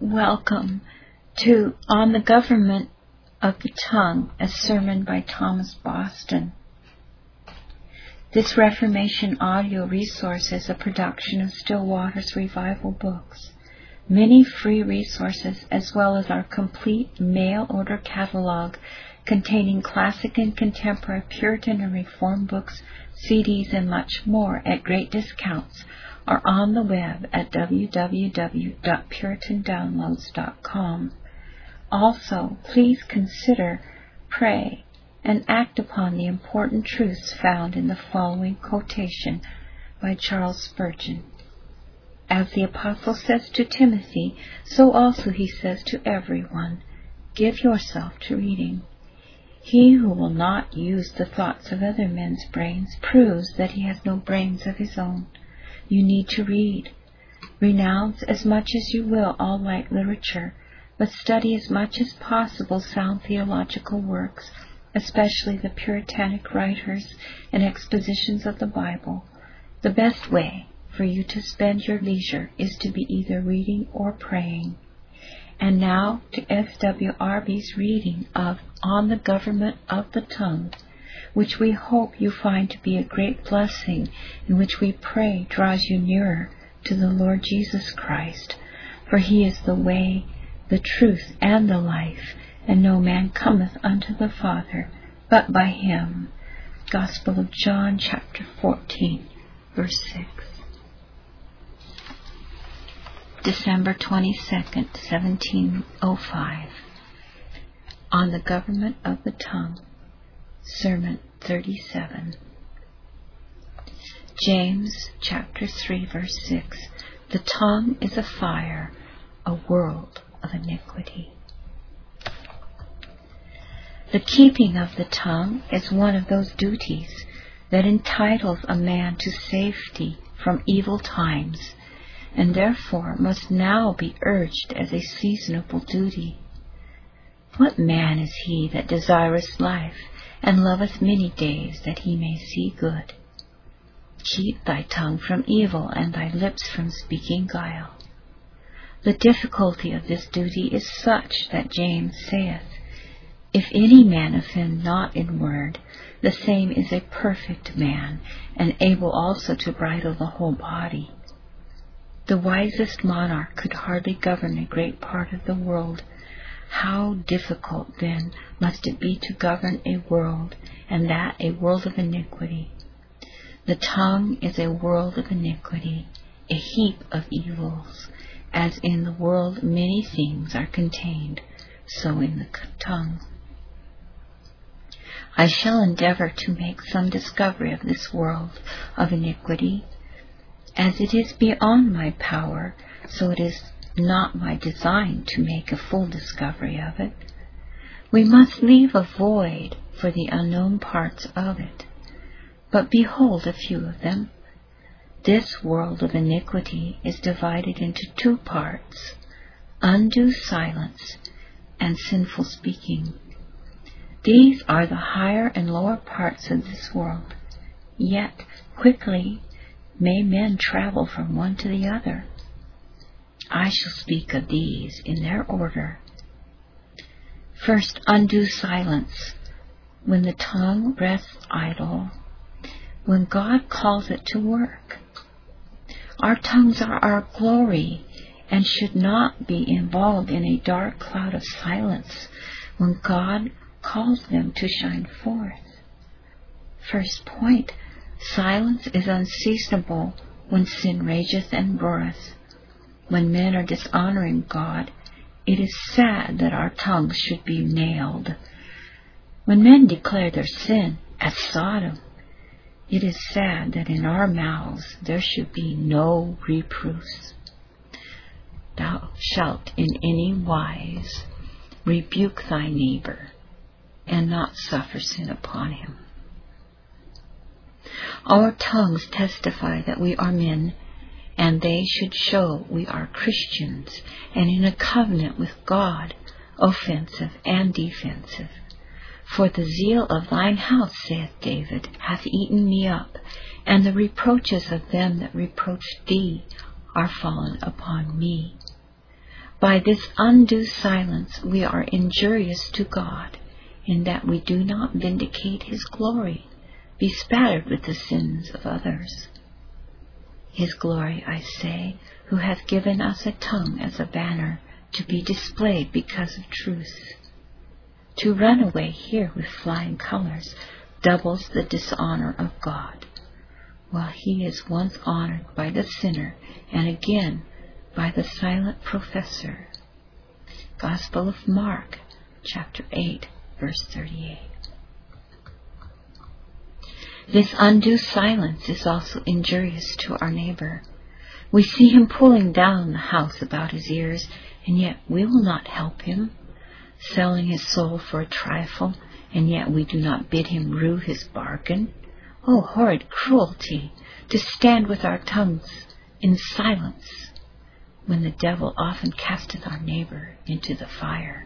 Welcome to On the Government of the Tongue, a sermon by Thomas Boston. This Reformation audio resource is a production of Still Waters Revival Books. Many free resources, as well as our complete mail-order catalog containing classic and contemporary Puritan and Reformed books, CDs, and much more at great discounts, are on the web at www.puritandownloads.com. Also, please consider, pray, and act upon the important truths found in the following quotation by Charles Spurgeon. As the Apostle says to Timothy, so also he says to everyone, give yourself to reading. He who will not use the thoughts of other men's brains proves that he has no brains of his own. You need to read. Renounce as much as you will all light literature, but study as much as possible sound theological works, especially the Puritanic writers and expositions of the Bible. The best way for you to spend your leisure is to be either reading or praying. And now to FWRB's reading of On the Government of the Tongue, which we hope you find to be a great blessing, and which we pray draws you nearer to the Lord Jesus Christ. For he is the way, the truth, and the life, and no man cometh unto the Father but by him. Gospel of John, chapter 14, verse 6. December 22nd, 1705. On the Government of the Tongue. Sermon 37. James chapter 3 verse 6. The tongue is a fire, a world of iniquity. The keeping of the tongue is one of those duties that entitles a man to safety from evil times, and therefore must now be urged as a seasonable duty. What man is he that desireth life, and loveth many days, that he may see good? Keep thy tongue from evil, and thy lips from speaking guile. The difficulty of this duty is such that James saith, if any man offend not in word, the same is a perfect man, and able also to bridle the whole body. The wisest monarch could hardly govern a great part of the world. How difficult, then, must it be to govern a world, and that a world of iniquity. The tongue is a world of iniquity, a heap of evils. As in the world many things are contained, so in the tongue. I shall endeavor to make some discovery of this world of iniquity. As it is beyond my power, so it is not my design to make a full discovery of it. We must leave a void for the unknown parts of it. But behold a few of them. This world of iniquity is divided into two parts, undue silence and sinful speaking. These are the higher and lower parts of this world, yet quickly may men travel from one to the other. I shall speak of these in their order. First, undue silence, when the tongue rests idle, when God calls it to work. Our tongues are our glory, and should not be involved in a dark cloud of silence when God calls them to shine forth. First point, silence is unseasonable when sin rageth and roareth. When men are dishonoring God, it is sad that our tongues should be nailed. When men declare their sin as Sodom, it is sad that in our mouths there should be no reproofs. Thou shalt in any wise rebuke thy neighbor, and not suffer sin upon him. Our tongues testify that we are men, and they should show we are Christians, and in a covenant with God, offensive and defensive. For the zeal of thine house, saith David, hath eaten me up, and the reproaches of them that reproached thee are fallen upon me. By this undue silence we are injurious to God, in that we do not vindicate His glory, bespattered with the sins of others. His glory, I say, who hath given us a tongue as a banner, to be displayed because of truth. To run away here with flying colors doubles the dishonor of God, while He is once honored by the sinner and again by the silent professor. Gospel of Mark, chapter 8, verse 38. This undue silence is also injurious to our neighbor. We see him pulling down the house about his ears, and yet we will not help him, selling his soul for a trifle, and yet we do not bid him rue his bargain. Oh, horrid cruelty, to stand with our tongues in silence, when the devil often casteth our neighbor into the fire.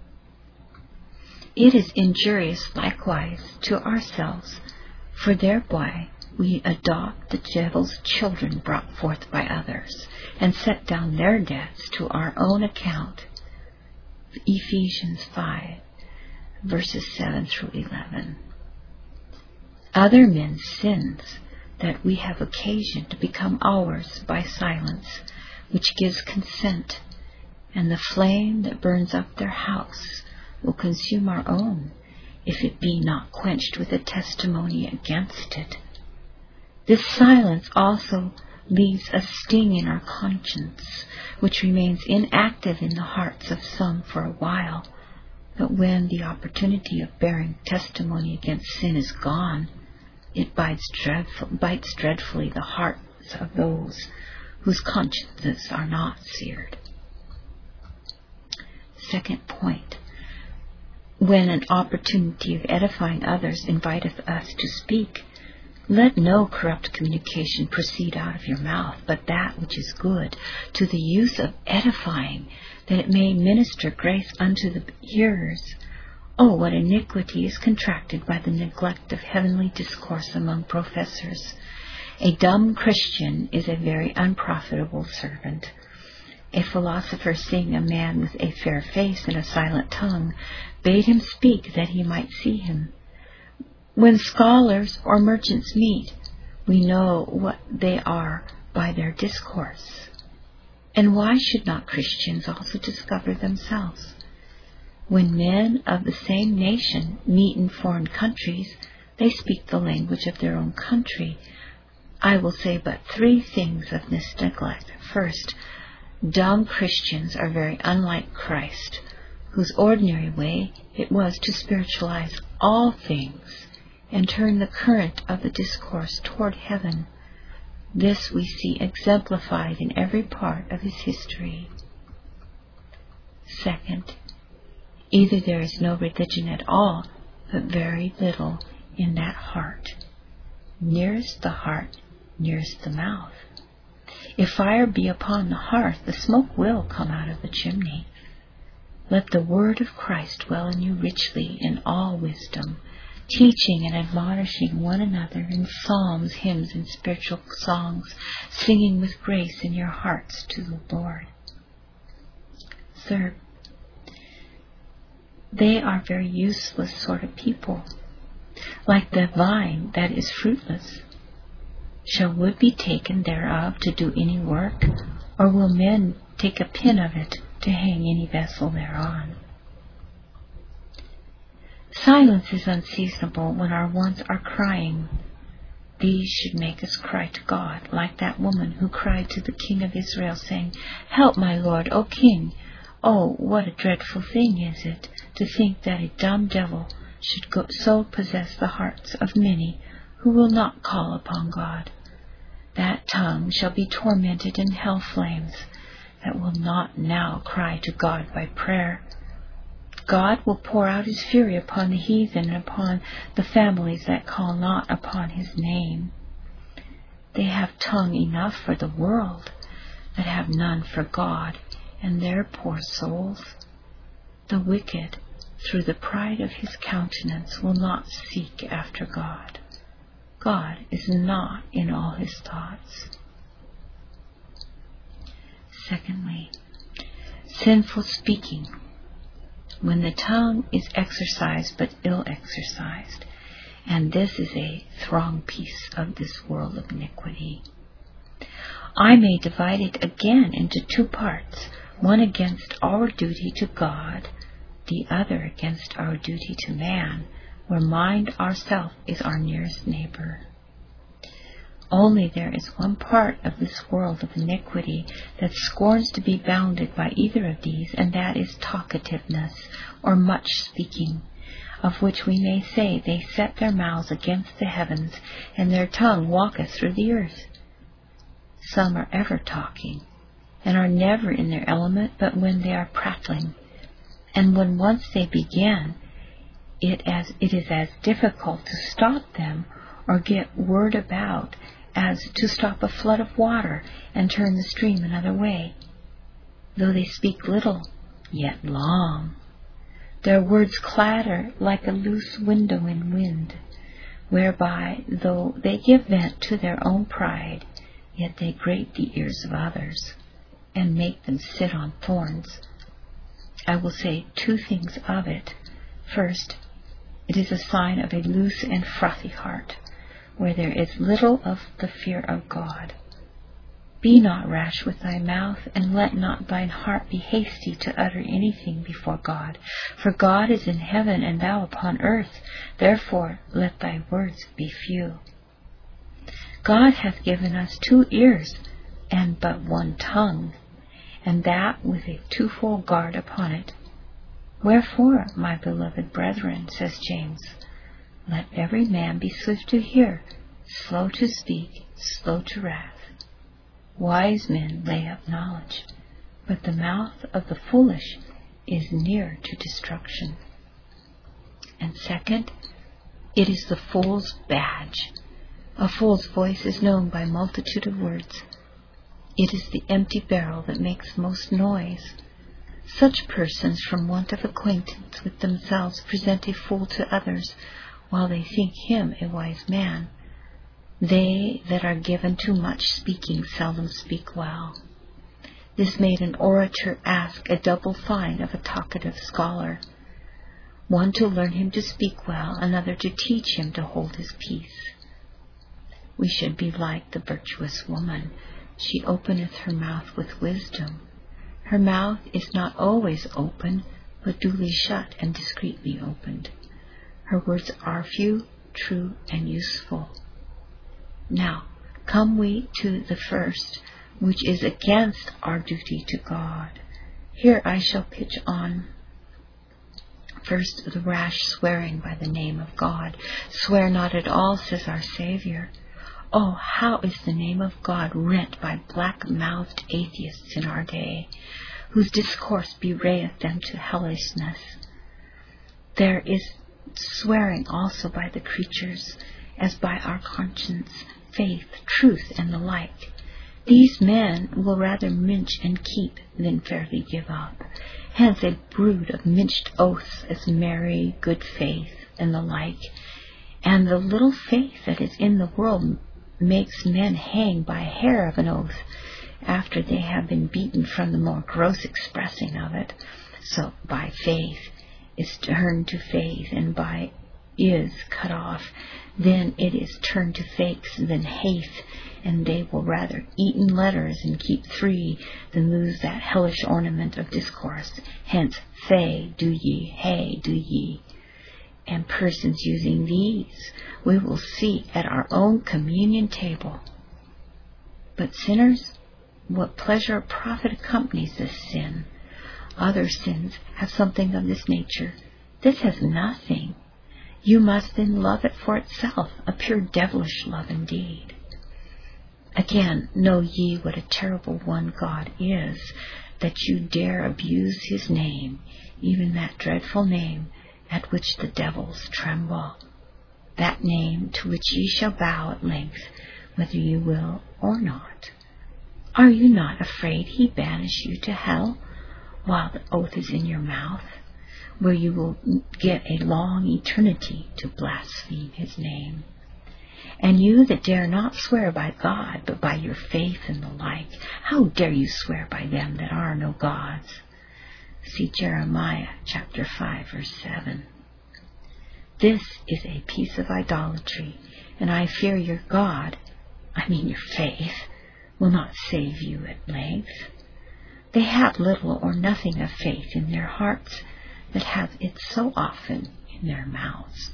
It is injurious likewise to ourselves, for thereby we adopt the devil's children brought forth by others, and set down their debts to our own account. Ephesians 5, verses 7 through 11. Other men's sins that we have occasion to become ours by silence, which gives consent, and the flame that burns up their house will consume our own, if it be not quenched with a testimony against it. This silence also leaves a sting in our conscience, which remains inactive in the hearts of some for a while, but when the opportunity of bearing testimony against sin is gone, it bites dreadfully the hearts of those whose consciences are not seared. Second point. When an opportunity of edifying others inviteth us to speak, let no corrupt communication proceed out of your mouth, but that which is good, to the use of edifying, that it may minister grace unto the hearers. Oh, what iniquity is contracted by the neglect of heavenly discourse among professors! A dumb Christian is a very unprofitable servant. A philosopher, seeing a man with a fair face and a silent tongue, bade him speak that he might see him. When scholars or merchants meet, we know what they are by their discourse. And why should not Christians also discover themselves? When men of the same nation meet in foreign countries, they speak the language of their own country. I will say but 3 things of this neglect. First, dumb Christians are very unlike Christ, whose ordinary way it was to spiritualize all things and turn the current of the discourse toward heaven. This we see exemplified in every part of his history. Second, either there is no religion at all, but very little in that heart. Nearest the heart, nearest the mouth. If fire be upon the hearth, the smoke will come out of the chimney. Let the word of Christ dwell in you richly in all wisdom, teaching and admonishing one another in psalms, hymns, and spiritual songs, singing with grace in your hearts to the Lord. Third, they are very useless sort of people, like the vine that is fruitless. Shall wood be taken thereof to do any work, or will men take a pin of it to hang any vessel thereon? Silence is unseasonable when our wants are crying. These should make us cry to God, like that woman who cried to the king of Israel, saying, "Help, my Lord, O king." Oh, what a dreadful thing is it to think that a dumb devil should so possess the hearts of many who will not call upon God. That tongue shall be tormented in hell flames that will not now cry to God by prayer. God will pour out his fury upon the heathen and upon the families that call not upon his name. They have tongue enough for the world, that have none for God and their poor souls. The wicked, through the pride of his countenance, will not seek after God. God is not in all his thoughts. Secondly, sinful speaking, when the tongue is exercised but ill exercised. And this is a throng piece of this world of iniquity. I may divide it again into two parts, one against our duty to God, the other against our duty to man, where mind ourself is our nearest neighbor. Only there is one part of this world of iniquity that scorns to be bounded by either of these, and that is talkativeness, or much speaking, of which we may say they set their mouths against the heavens, and their tongue walketh through the earth. Some are ever talking, and are never in their element but when they are prattling, and when once they begin, it is as difficult to stop them or get word about as to stop a flood of water and turn the stream another way. Though they speak little, yet long. Their words clatter like a loose window in wind, whereby, though they give vent to their own pride, yet they grate the ears of others, and make them sit on thorns. I will say two things of it. First, it is a sign of a loose and frothy heart, where there is little of the fear of God. Be not rash with thy mouth, and let not thine heart be hasty to utter anything before God. For God is in heaven, and thou upon earth. Therefore let thy words be few. God hath given us 2 ears, and but 1 tongue, and that with a twofold guard upon it. Wherefore, my beloved brethren, says James, let every man be swift to hear, slow to speak, slow to wrath. Wise men lay up knowledge, but the mouth of the foolish is near to destruction. And second, it is the fool's badge. A fool's voice is known by multitude of words. It is the empty barrel that makes most noise. Such persons, from want of acquaintance with themselves, present a fool to others, while they think him a wise man. They that are given to much speaking seldom speak well. This made an orator ask a double fine of a talkative scholar, one to learn him to speak well, another to teach him to hold his peace. We should be like the virtuous woman. She openeth her mouth with wisdom. Her mouth is not always open, but duly shut and discreetly opened. Her words are few, true, and useful. Now, come we to the first, which is against our duty to God. Here I shall pitch on. First, the rash swearing by the name of God. Swear not at all, says our Savior. Oh, how is the name of God rent by black-mouthed atheists in our day, whose discourse bewrayeth them to hellishness. There is swearing also by the creatures, as by our conscience, faith, truth, and the like. These men will rather mince and keep than fairly give up. Hence a brood of minced oaths as Mary, good faith, and the like. And the little faith that is in the world makes men hang by a hair of an oath, after they have been beaten from the more gross expressing of it. So by faith is turned to faith, and by is cut off, then it is turned to fakes, then hath, and they will rather eat in letters and keep 3 than lose that hellish ornament of discourse. Hence, say, do ye, hey, do ye. And persons using these we will see at our own communion table. But sinners, what pleasure or profit accompanies this sin? Other sins have something of this nature. This has nothing. You must then love it for itself, a pure devilish love indeed. Again, know ye what a terrible one God is, that you dare abuse his name, even that dreadful name at which the devils tremble, that name to which ye shall bow at length, whether you will or not. Are you not afraid he banish you to hell, while the oath is in your mouth, where you will get a long eternity to blaspheme his name? And you that dare not swear by God, but by your faith and the like, how dare you swear by them that are no gods? See Jeremiah chapter 5, verse 7. This is a piece of idolatry, and I fear your God, your faith, will not save you at length. They have little or nothing of faith in their hearts, but have it so often in their mouths.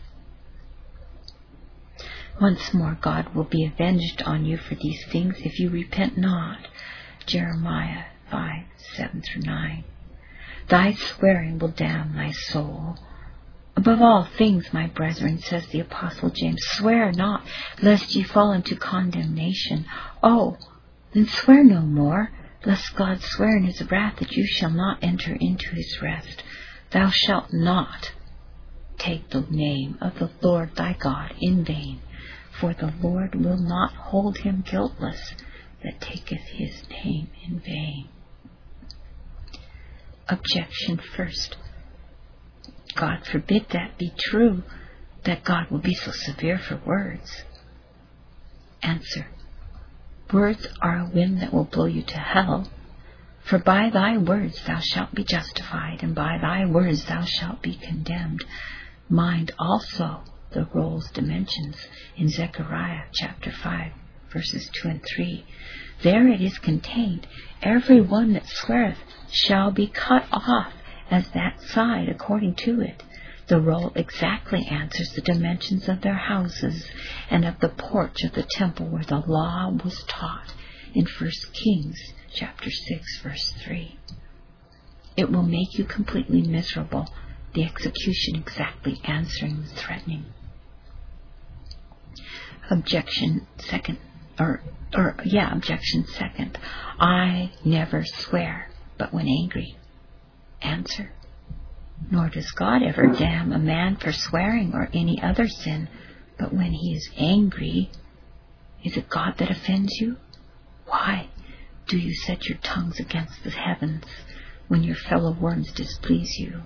Once more God will be avenged on you for these things if you repent not. Jeremiah 5, 7 through 9. Thy swearing will damn thy soul. Above all things, my brethren, says the Apostle James, swear not, lest ye fall into condemnation. Oh, then swear no more, lest God swear in his wrath that you shall not enter into his rest. Thou shalt not take the name of the Lord thy God in vain, for the Lord will not hold him guiltless that taketh his name in vain. Objection first. God forbid that be true, that God will be so severe for words. Answer. Words are a wind that will blow you to hell. For by thy words thou shalt be justified, and by thy words thou shalt be condemned. Mind also the roll's dimensions in Zechariah chapter 5, verses 2 and 3. There it is contained, every one that sweareth shall be cut off as that side according to it. The roll exactly answers the dimensions of their houses and of the porch of the temple where the law was taught in 1 Kings chapter 6, verse 3. It will make you completely miserable, the execution exactly answering the threatening. Objection second. Objection second. I never swear, but when angry. Answer. Nor does God ever damn a man for swearing or any other sin, but when he is angry. Is it God that offends you? Why do you set your tongues against the heavens when your fellow worms displease you?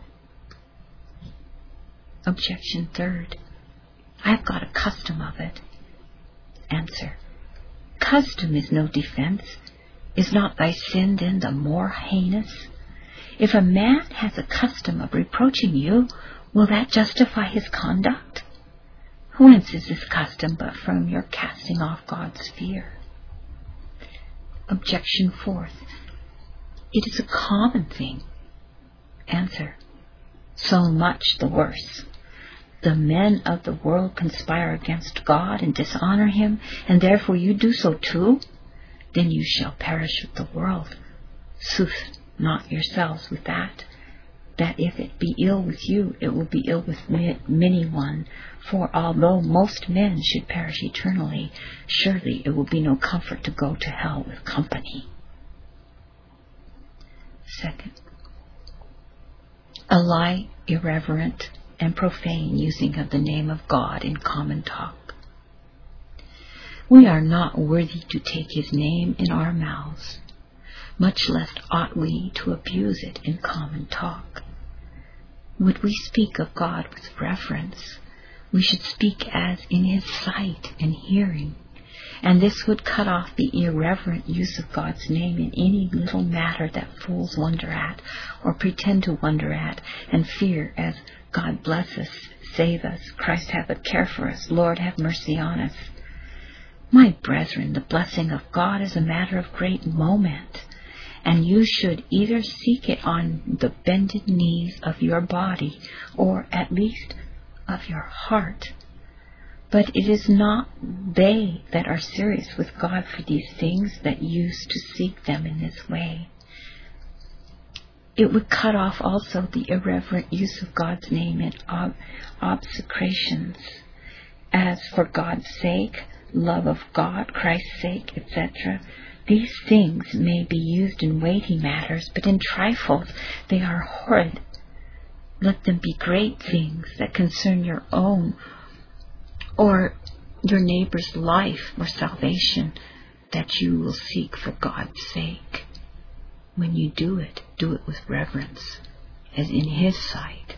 Objection third. I have got a custom of it. Answer. Custom is no defense. Is not thy sin then the more heinous? If a man has a custom of reproaching you, will that justify his conduct? Whence is this custom but from your casting off God's fear? Objection fourth. It is a common thing. Answer. So much the worse. The men of the world conspire against God and dishonor him, and therefore you do so too? Then you shall perish with the world. Sooth not yourselves with that if it be ill with you, it will be ill with many one. For although most men should perish eternally, surely it will be no comfort to go to hell with company. Second. A light, irreverent, and profane using of the name of God in common talk. We are not worthy to take his name in our mouths, much less ought we to abuse it in common talk. Would we speak of God with reverence, we should speak as in his sight and hearing, and this would cut off the irreverent use of God's name in any little matter that fools wonder at, or pretend to wonder at, and fear as God bless us, save us, Christ have a care for us, Lord have mercy on us. My brethren, the blessing of God is a matter of great moment, and you should either seek it on the bended knees of your body, or at least of your heart. But it is not they that are serious with God for these things that used to seek them in this way. It would cut off also the irreverent use of God's name in obsecrations, as for God's sake, love of God, Christ's sake, etc. These things may be used in weighty matters, but in trifles they are horrid. Let them be great things that concern your own or your neighbor's life or salvation, that you will seek for God's sake. When you do it with reverence, as in his sight.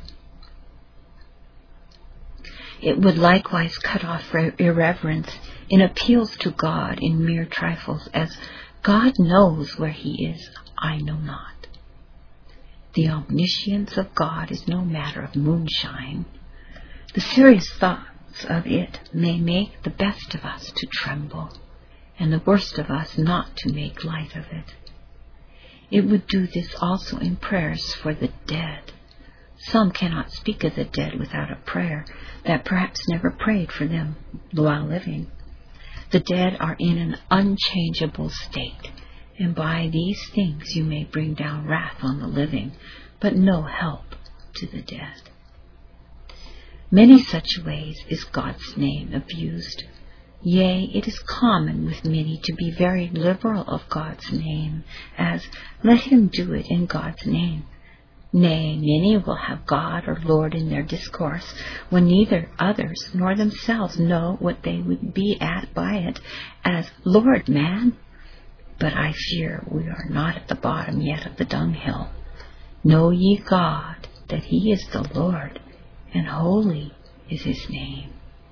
It would likewise cut off irreverence in appeals to God in mere trifles, as God knows where he is, I know not. The omniscience of God is no matter of moonshine. The serious thoughts of it may make the best of us to tremble, and the worst of us not to make light of it. It would do this also in prayers for the dead. Some cannot speak of the dead without a prayer that perhaps never prayed for them while living. The dead are in an unchangeable state, and by these things you may bring down wrath on the living, but no help to the dead. Many such ways is God's name abused. Yea, it is common with many to be very liberal of God's name, as, let him do it in God's name. Nay, many will have God or Lord in their discourse, when neither others nor themselves know what they would be at by it, as, Lord, man. But I fear we are not at the bottom yet of the dunghill. Know ye God, that he is the Lord, and holy is his name.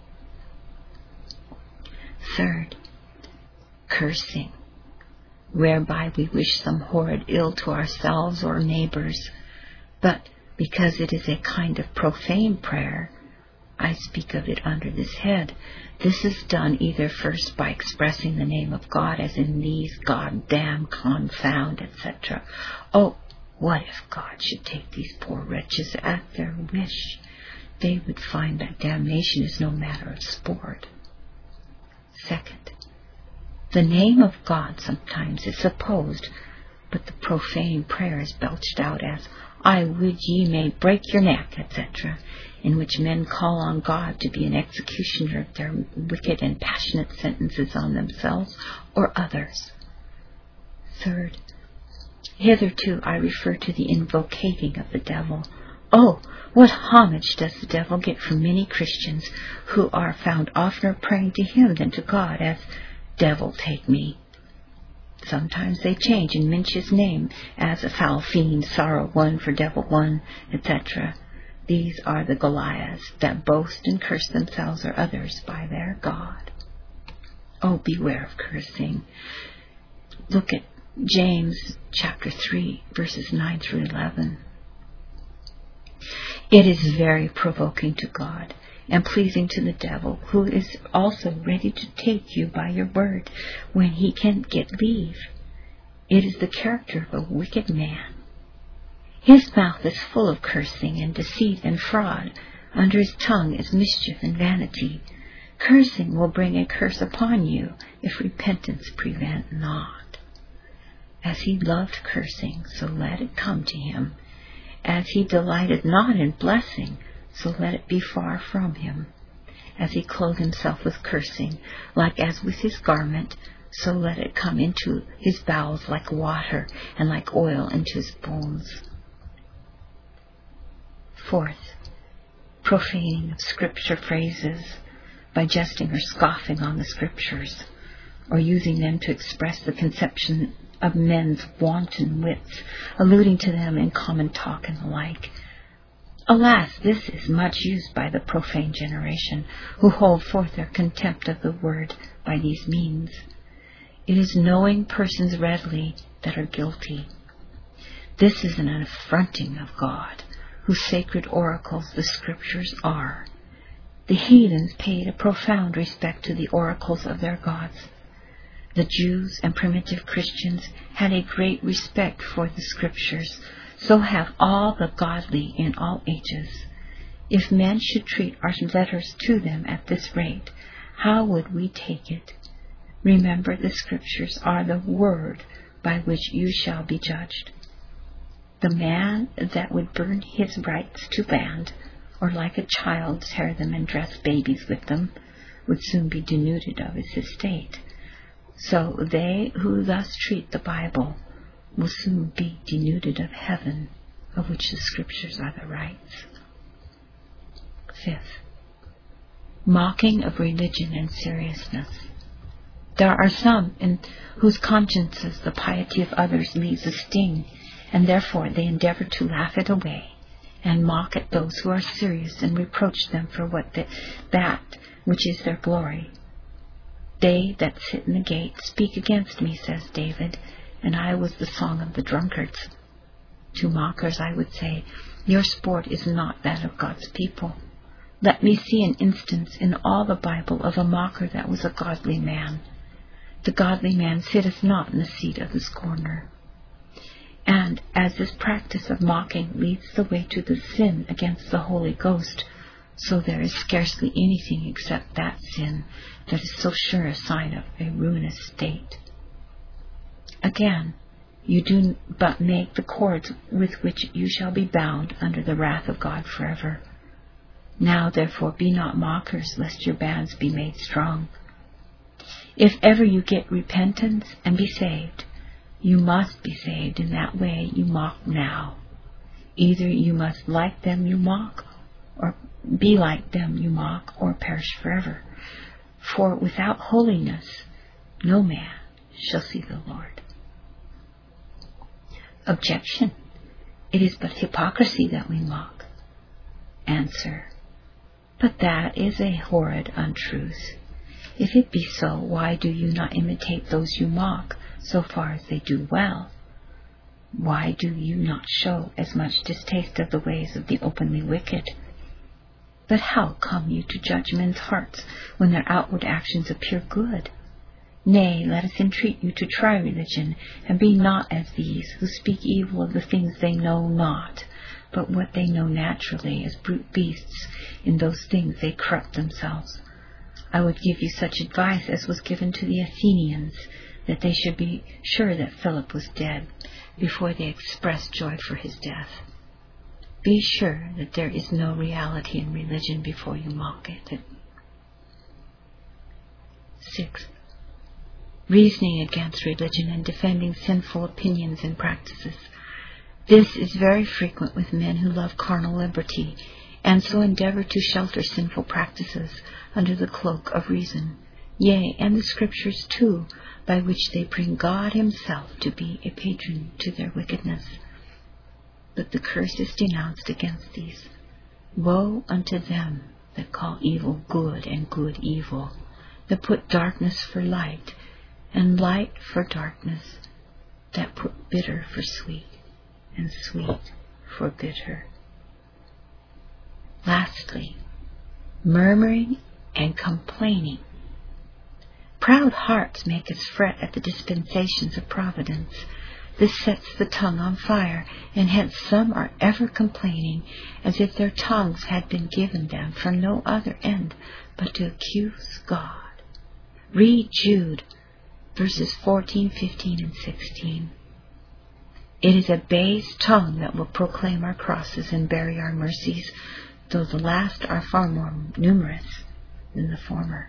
Third, cursing, whereby we wish some horrid ill to ourselves or neighbors. But because it is a kind of profane prayer, I speak of it under this head. This is done either first by expressing the name of God, as in these, God damn, confound, etc. Oh, what if God should take these poor wretches at their wish? They would find that damnation is no matter of sport. Second, the name of God sometimes is supposed, but the profane prayer is belched out as, I would ye may break your neck, etc., in which men call on God to be an executioner of their wicked and passionate sentences on themselves or others. Third, hitherto I refer to the invocating of the devil. Oh, what homage does the devil get from many Christians, who are found oftener praying to him than to God, as, Devil, take me. Sometimes they change and mince his name, as a foul fiend, sorrow one for devil one, etc. These are the Goliaths that boast and curse themselves or others by their God. Oh, beware of cursing. Look at James chapter 3, verses 9 through 11. It is very provoking to God and pleasing to the devil, who is also ready to take you by your word when he can get leave. It is the character of a wicked man. His mouth is full of cursing and deceit and fraud. Under his tongue is mischief and vanity. Cursing will bring a curse upon you if repentance prevent not. As he loved cursing, so let it come to him. As he delighted not in blessing, so let it be far from him. As he clothed himself with cursing, like as with his garment, so let it come into his bowels like water, and like oil into his bones. Fourth, profaning of Scripture phrases by jesting or scoffing on the Scriptures, or using them to express the conception of men's wanton wits, alluding to them in common talk and the like. Alas, this is much used by the profane generation, who hold forth their contempt of the word by these means. It is knowing persons readily that are guilty. This is an affronting of God, whose sacred oracles the Scriptures are. The heathens paid a profound respect to the oracles of their gods. The Jews and primitive Christians had a great respect for the Scriptures, so have all the godly in all ages. If men should treat our letters to them at this rate, how would we take it? Remember, the Scriptures are the word by which you shall be judged. The man that would burn his rights to band, or like a child tear them and dress babies with them, would soon be denuded of his estate. So they who thus treat the Bible will soon be denuded of heaven, of which the Scriptures are the rights. Fifth, mocking of religion and seriousness. There are some in whose consciences the piety of others leaves a sting, and therefore they endeavor to laugh it away, and mock at those who are serious, and reproach them for that which is their glory. They that sit in the gate speak against me, says David, and I was the song of the drunkards. To mockers I would say, your sport is not that of God's people. Let me see an instance in all the Bible of a mocker that was a godly man. The godly man sitteth not in the seat of the scorner. And as this practice of mocking leads the way to the sin against the Holy Ghost, so there is scarcely anything except that sin that is so sure a sign of a ruinous state. Again, you do but make the cords with which you shall be bound under the wrath of God forever. Now therefore be not mockers, lest your bands be made strong. If ever you get repentance and be saved, you must be saved in that way you mock now. Either you must like them you mock, or be like them you mock, or perish forever. For without holiness no man shall see the Lord. Objection. It is but hypocrisy that we mock. Answer. But that is a horrid untruth. If it be so, why do you not imitate those you mock, so far as they do well? Why do you not show as much distaste of the ways of the openly wicked? But how come you to judge men's hearts when their outward actions appear good? Nay, let us entreat you to try religion, and be not as these, who speak evil of the things they know not, but what they know naturally, as brute beasts. In those things they corrupt themselves. I would give you such advice as was given to the Athenians, that they should be sure that Philip was dead, before they expressed joy for his death. Be sure that there is no reality in religion before you mock it. 6. Reasoning against religion and defending sinful opinions and practices. This is very frequent with men who love carnal liberty, and so endeavor to shelter sinful practices under the cloak of reason, yea, and the Scriptures too, by which they bring God himself to be a patron to their wickedness. But the curse is denounced against these. Woe unto them that call evil good and good evil, that put darkness for light and light for darkness, that put bitter for sweet and sweet for bitter. Lastly, murmuring and complaining. Proud hearts make us fret at the dispensations of providence. This sets the tongue on fire, and hence some are ever complaining, as if their tongues had been given them for no other end but to accuse God. Read Jude, verses 14, 15, and 16. It is a base tongue that will proclaim our crosses and bury our mercies, though the last are far more numerous than the former.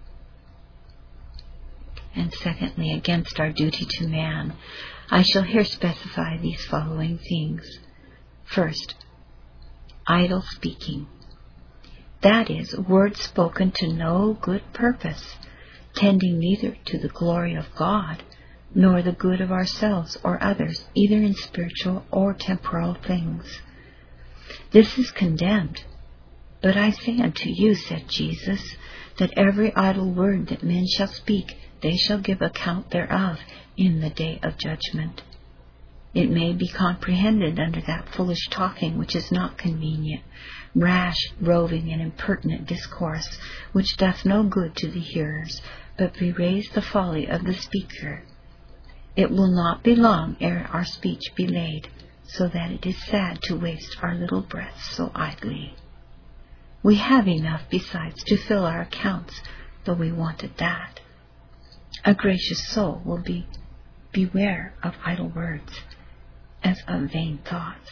And secondly, against our duty to man, I shall here specify these following things. First, idle speaking. That is, words spoken to no good purpose, tending neither to the glory of God, nor the good of ourselves or others, either in spiritual or temporal things. This is condemned. But I say unto you, said Jesus, that every idle word that men shall speak, they shall give account thereof in the day of judgment. It may be comprehended under that foolish talking which is not convenient, rash, roving, and impertinent discourse, which doth no good to the hearers, but bewrays the folly of the speaker. It will not be long ere our speech be laid, so that it is sad to waste our little breaths so idly. We have enough besides to fill our accounts, though we wanted that. A gracious soul will beware of idle words, as of vain thoughts.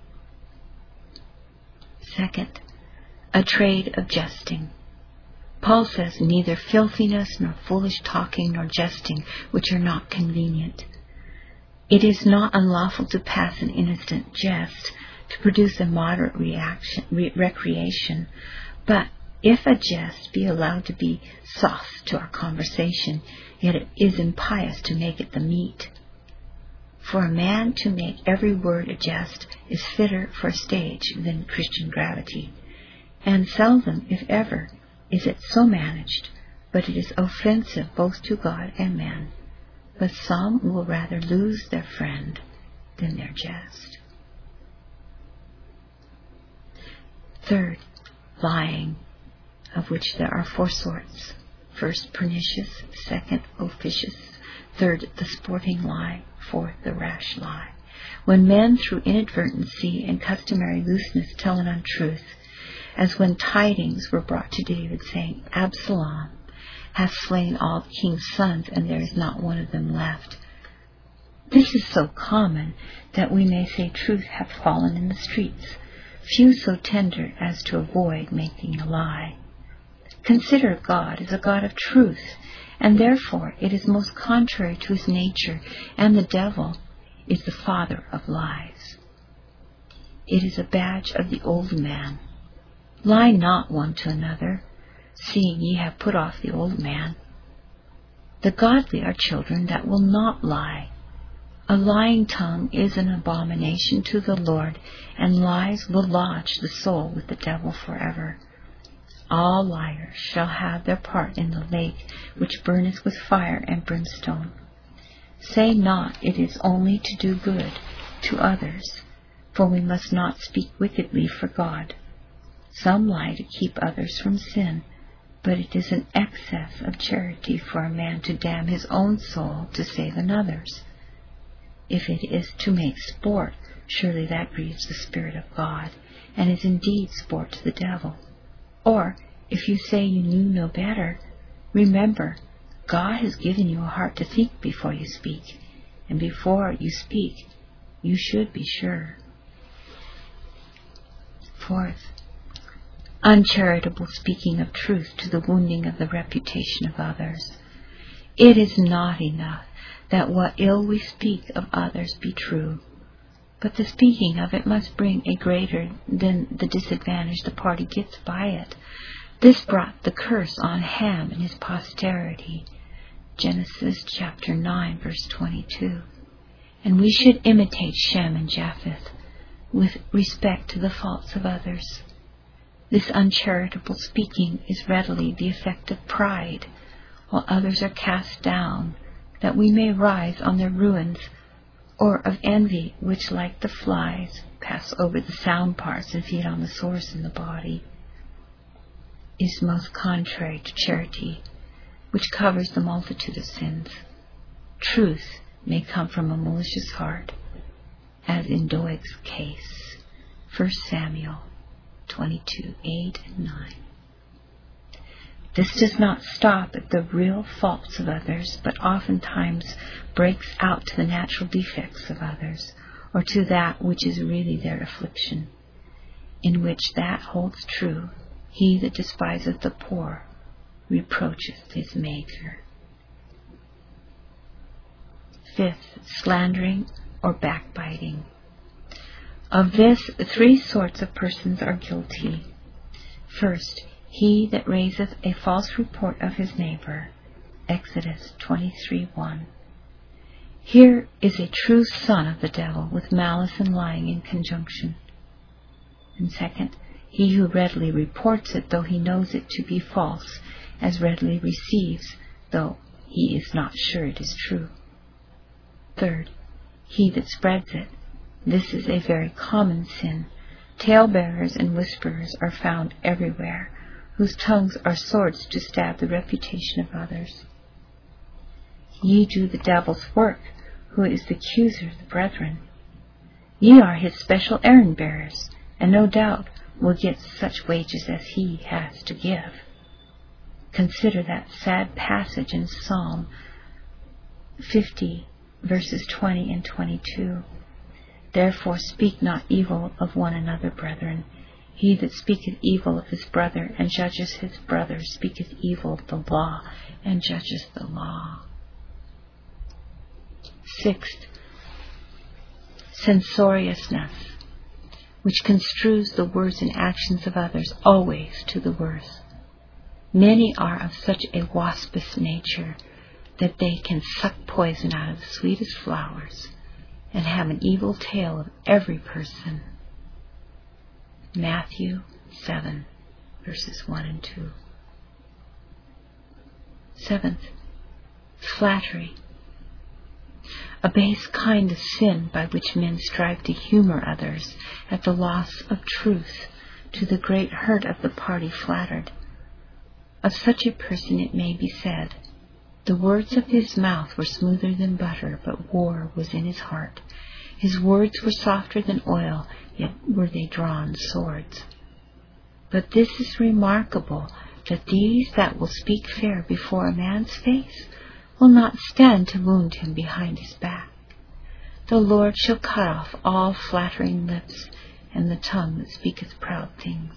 Second, a trade of jesting. Paul says, neither filthiness, nor foolish talking, nor jesting, which are not convenient. It is not unlawful to pass an innocent jest, to produce a moderate recreation, but if a jest be allowed to be sauce to our conversation, yet it is impious to make it the meat. For a man to make every word a jest is fitter for a stage than Christian gravity, and seldom, if ever, is it so managed, but it is offensive both to God and man. But some will rather lose their friend than their jest. Third, lying, of which there are 4 sorts. First, pernicious. Second, officious. Third, the sporting lie. Fourth, the rash lie. When men through inadvertency and customary looseness tell an untruth, as when tidings were brought to David, saying, Absalom hath slain all the king's sons, and there is not one of them left. This is so common that we may say truth hath fallen in the streets. Few so tender as to avoid making a lie. Consider God is a God of truth, and therefore it is most contrary to his nature, and the devil is the father of lies. It is a badge of the old man. Lie not one to another, seeing ye have put off the old man. The godly are children that will not lie. A lying tongue is an abomination to the Lord, and lies will lodge the soul with the devil forever. All liars shall have their part in the lake which burneth with fire and brimstone. Say not it is only to do good to others, for we must not speak wickedly for God. Some lie to keep others from sin, but it is an excess of charity for a man to damn his own soul to save another's. If it is to make sport, surely that grieves the Spirit of God, and is indeed sport to the devil. Or, if you say you knew no better, remember, God has given you a heart to think before you speak, and before you speak, you should be sure. Fourth, uncharitable speaking of truth to the wounding of the reputation of others. It is not enough that what ill we speak of others be true, but the speaking of it must bring a greater than the disadvantage the party gets by it. This brought the curse on Ham and his posterity. Genesis chapter 9, verse 22. And we should imitate Shem and Japheth with respect to the faults of others. This uncharitable speaking is readily the effect of pride, while others are cast down, that we may rise on their ruins, or of envy, which, like the flies, pass over the sound parts and feed on the sores in the body, is most contrary to charity, which covers the multitude of sins. Truth may come from a malicious heart, as in Doeg's case. 1 Samuel 22:8 and 9. This does not stop at the real faults of others, but oftentimes breaks out to the natural defects of others, or to that which is really their affliction, in which that holds true, he that despiseth the poor reproacheth his Maker. Fifth, slandering or backbiting. Of this 3 sorts of persons are guilty. First, he that raiseth a false report of his neighbor. Exodus 23:1. Here is a true son of the devil, with malice and lying in conjunction. And second, he who readily reports it, though he knows it to be false, as readily receives, though he is not sure it is true. Third, he that spreads it. This is a very common sin. Talebearers and whisperers are found everywhere, whose tongues are swords to stab the reputation of others. Ye do the devil's work, who is the accuser of the brethren. Ye are his special errand-bearers, and no doubt will get such wages as he has to give. Consider that sad passage in Psalm 50, verses 20 and 22. Therefore speak not evil of one another, brethren. He that speaketh evil of his brother and judges his brother speaketh evil of the law and judges the law. Sixth, censoriousness, which construes the words and actions of others always to the worse. Many are of such a waspish nature that they can suck poison out of the sweetest flowers and have an evil tale of every person. Matthew 7, verses 1 and 2. Seventh, flattery, a base kind of sin by which men strive to humor others at the loss of truth, to the great hurt of the party flattered. Of such a person it may be said, the words of his mouth were smoother than butter, but war was in his heart. His words were softer than oil, yet were they drawn swords. But this is remarkable, that these that will speak fair before a man's face will not stand to wound him behind his back. The Lord shall cut off all flattering lips, and the tongue that speaketh proud things.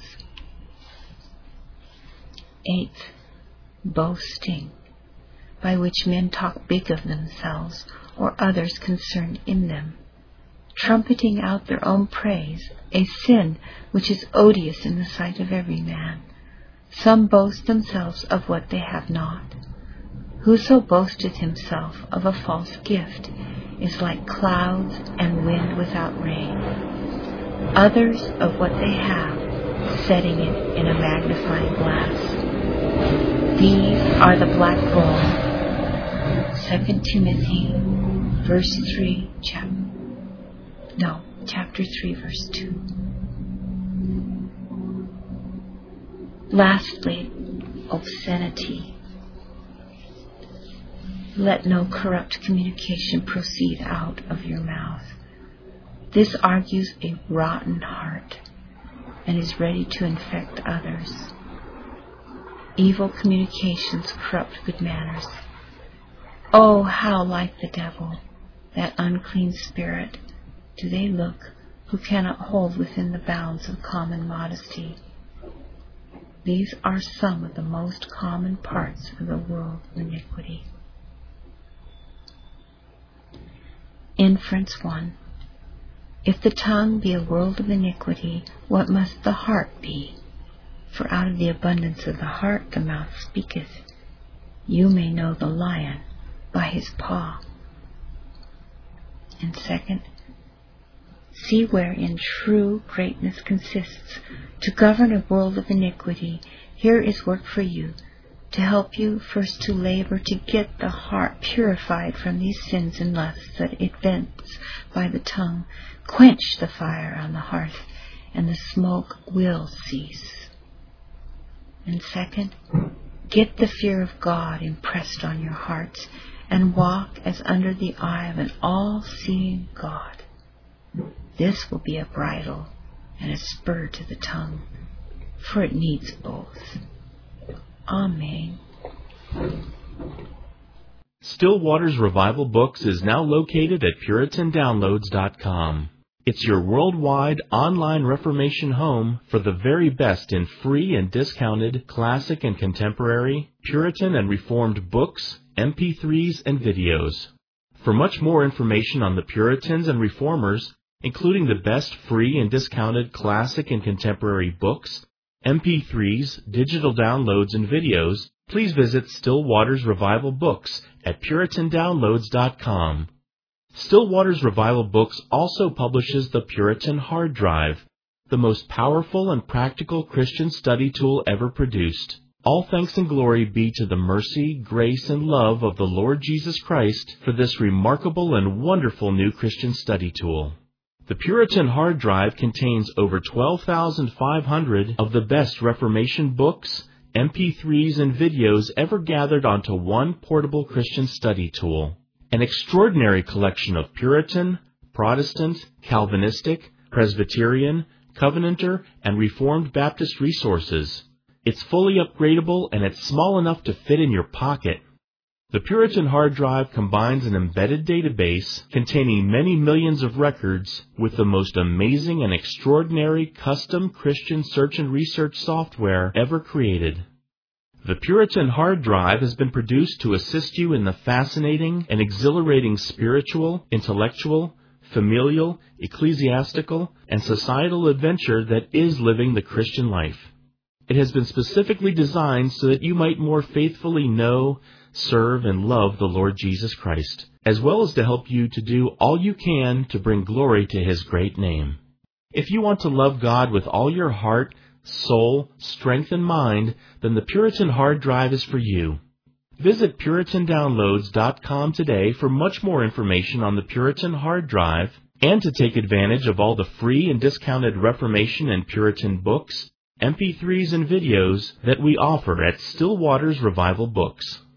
8th, boasting, by which men talk big of themselves or others concerned in them, trumpeting out their own praise, a sin which is odious in the sight of every man. Some boast themselves of what they have not. Whoso boasteth himself of a false gift is like clouds and wind without rain. Others of what they have, setting it in a magnifying glass. These are the black bull. 2 Timothy chapter 3, verse 2. Lastly, obscenity. Let no corrupt communication proceed out of your mouth. This argues a rotten heart and is ready to infect others. Evil communications corrupt good manners. Oh, how like the devil, that unclean spirit, do they look who cannot hold within the bounds of common modesty. These are some of the most common parts of the world of iniquity. Inference 1. If the tongue be a world of iniquity, what must the heart be? For out of the abundance of the heart the mouth speaketh. You may know the lion by his paw. And second, see wherein true greatness consists. To govern a world of iniquity, here is work for you, to help you first to labor to get the heart purified from these sins and lusts that it vents by the tongue. Quench the fire on the hearth, and the smoke will cease. And second, get the fear of God impressed on your hearts, and walk as under the eye of an all-seeing God. This will be a bridle and a spur to the tongue, for it needs both. Amen. Still Waters Revival Books is now located at PuritanDownloads.com. It's your worldwide online Reformation home for the very best in free and discounted classic and contemporary, Puritan and Reformed books, MP3s, and videos. For much more information on the Puritans and Reformers, including the best free and discounted classic and contemporary books, MP3s, digital downloads, and videos, please visit Still Waters Revival Books at PuritanDownloads.com. Still Waters Revival Books also publishes the Puritan Hard Drive, the most powerful and practical Christian study tool ever produced. All thanks and glory be to the mercy, grace, and love of the Lord Jesus Christ for this remarkable and wonderful new Christian study tool. The Puritan Hard Drive contains over 12,500 of the best Reformation books, MP3s, and videos ever gathered onto one portable Christian study tool. An extraordinary collection of Puritan, Protestant, Calvinistic, Presbyterian, Covenanter, and Reformed Baptist resources. It's fully upgradable and it's small enough to fit in your pocket. The Puritan Hard Drive combines an embedded database containing many millions of records with the most amazing and extraordinary custom Christian search and research software ever created. The Puritan Hard Drive has been produced to assist you in the fascinating and exhilarating spiritual, intellectual, familial, ecclesiastical, and societal adventure that is living the Christian life. It has been specifically designed so that you might more faithfully know, serve, and love the Lord Jesus Christ, as well as to help you to do all you can to bring glory to His great name. If you want to love God with all your heart, soul, strength, and mind, then the Puritan Hard Drive is for you. Visit PuritanDownloads.com today for much more information on the Puritan Hard Drive and to take advantage of all the free and discounted Reformation and Puritan books, MP3s, and videos that we offer at Still Waters Revival Books.